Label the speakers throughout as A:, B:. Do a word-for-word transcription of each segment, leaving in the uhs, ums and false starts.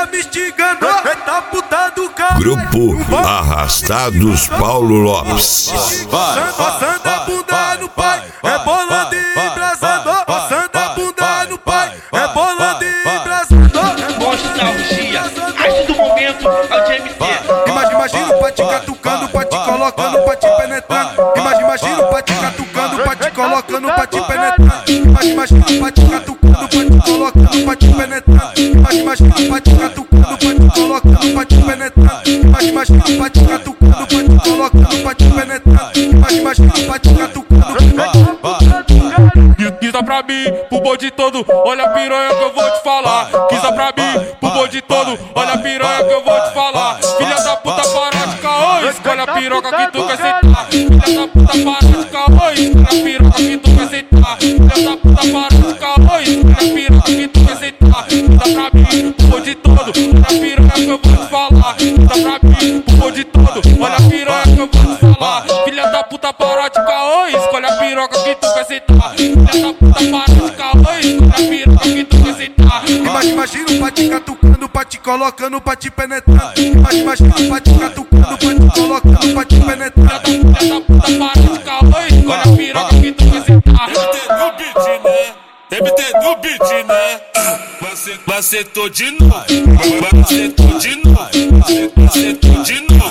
A: tá me instigando, eita puta do caralho.
B: Grupo Arrastados Paulo Lopes.
A: Passando a bunda no pai, é bolando e embrasador. Passando a bunda no pai, é bolando e embrasador.
C: Nostalgia, arte do momento, é o G M T.
A: Imagina, imagina o pati catucando, pati colocando, pati penetrando. Imagina, imagina o pati catucando, pati colocando, pati penetrando. Imagina, imagina o pati catucando, pati colocando, pati penetrando. Imagina, imagina o pati catucando, pati colocando, pati penetrando. Imagina, imagina o pati catucando, pati colocando, pati penetrando. Imagina, imagina o pati catucando.
D: Quisa pra mim, pro bonde todo, olha a piranha que eu vou te falar. Quisa pra mim, pro bonde todo, olha a piranha que eu vou te falar. Filha da puta, para de caô, escolhe a piroca que tu quer sentar. Filha da puta, para de caô, escolhe a piroca que tu quer sentar. Filha da puta, para de caô, escolhe a piroca que tu quer sentar. Quisa pra mim, pro bonde todo, olha a piranha que eu vou te falar. Quisa pra mim, pro bonde todo, olha a piranha que eu vou te falar. Filha da puta, para de caô, escolhe a piroca que tu quer sentar. Filha da puta, para de caô, escolhe a piroca que tu quer sentar.
A: Imagina, imagina o pati catucando, pati colocando, pati penetrando. Imagina, imagina o pati catucando, pati colocando, pati penetrando.
D: Filha da puta, para de caô, escolhe a piroca que tu quer sentar.
E: No beat, né? M T no beat, né? Macetou de novo, macetou de novo, macetou de novo,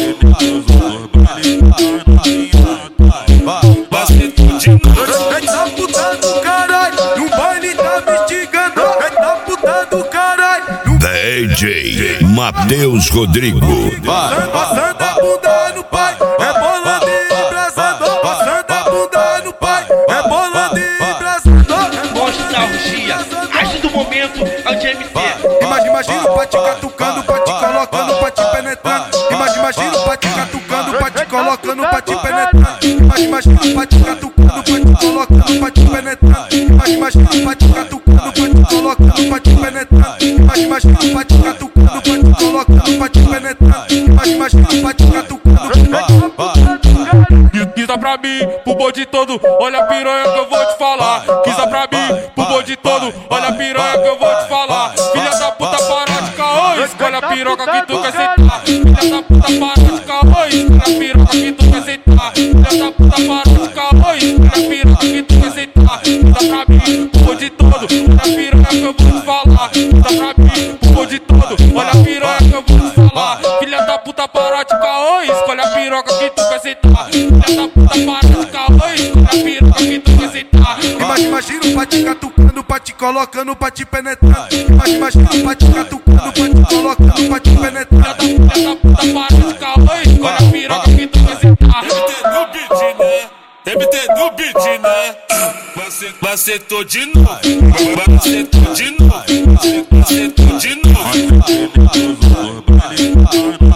E: macetou de novo.
A: Eita puta do caralho, no baile tá me instigando. Eita puta do caralho.
B: D J Matheus Rodrigo.
A: Passando a bunda no pai, é bolando e embrasador. Passando a bunda no pai, é bolando e embrasador.
C: Nostalgia, arte do momento, é o G M T.
A: Imagina, imagina o pati catucando, pati colocando, pati penetrando. Imagina, imagina o pati catucando, pati colocando, pati penetrando. Imagina, imagina o pati catucando, pati colocando, pati penetrando. Imagina, imagina o pati catucando, pati colocando, pati penetrando. Imagina, imagina o pati catucando, pati colocando, pati penetrando. Imagina, imagina o pati catucando.
D: Quisa pra mim, pro bonde todo, olha a piranha que eu vou te falar. Quisa pra mim, pro bonde todo, olha a piranha que eu vou te falar. Filha da puta, para de caô, escolhe a piroca que tu quer sentar. Filha da puta, para de caô, escolhe a piroca que tu quer sentar. Filha da puta, para de caô, escolhe a piroca que tu quer sentar. Quisa pra mim, pro bonde todo, olha a piranha que eu vou te falar. Quisa pra mim, pro bonde todo, olha a piranha que eu vou te falar. Filha da puta, para de caô, escolhe a piroca que tu quer sentar. Filha da puta, para de caô, escolhe a piroca que tu quer sentar.
A: Imagina, imagina o pati catucando, pati colocando, pati penetrando. Imagina, imagina o pati catucando, pati colocando, pati penetrando.
D: Filha da puta, para de caô, escolhe a piroca que tu quer sentar.
E: M T no beat, né? M T no beat, né? Macetou de novo, macetou de novo, macetou de novo.